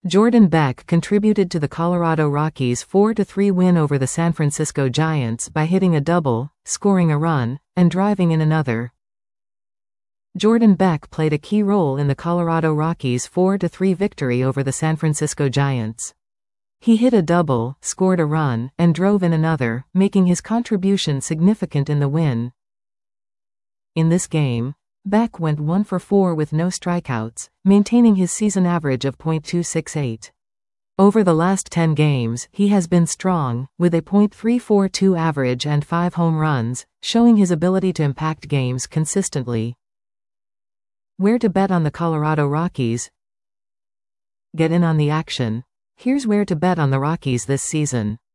Jordan Beck contributed to the Colorado Rockies' 4-3 win over the San Francisco Giants by hitting a double, scoring a run, and driving in another. Jordan Beck played a key role in the Colorado Rockies' 4-3 victory over the San Francisco Giants. He hit a double, scored a run, and drove in another, making his contribution significant in the win. In this game, Beck went 1 for 4 with no strikeouts, maintaining his season average of .268. Over the last 10 games, he has been strong, with a .342 average and 5 home runs, showing his ability to impact games consistently. Where to bet on the Colorado Rockies? Get in on the action. Here's where to bet on the Rockies this season.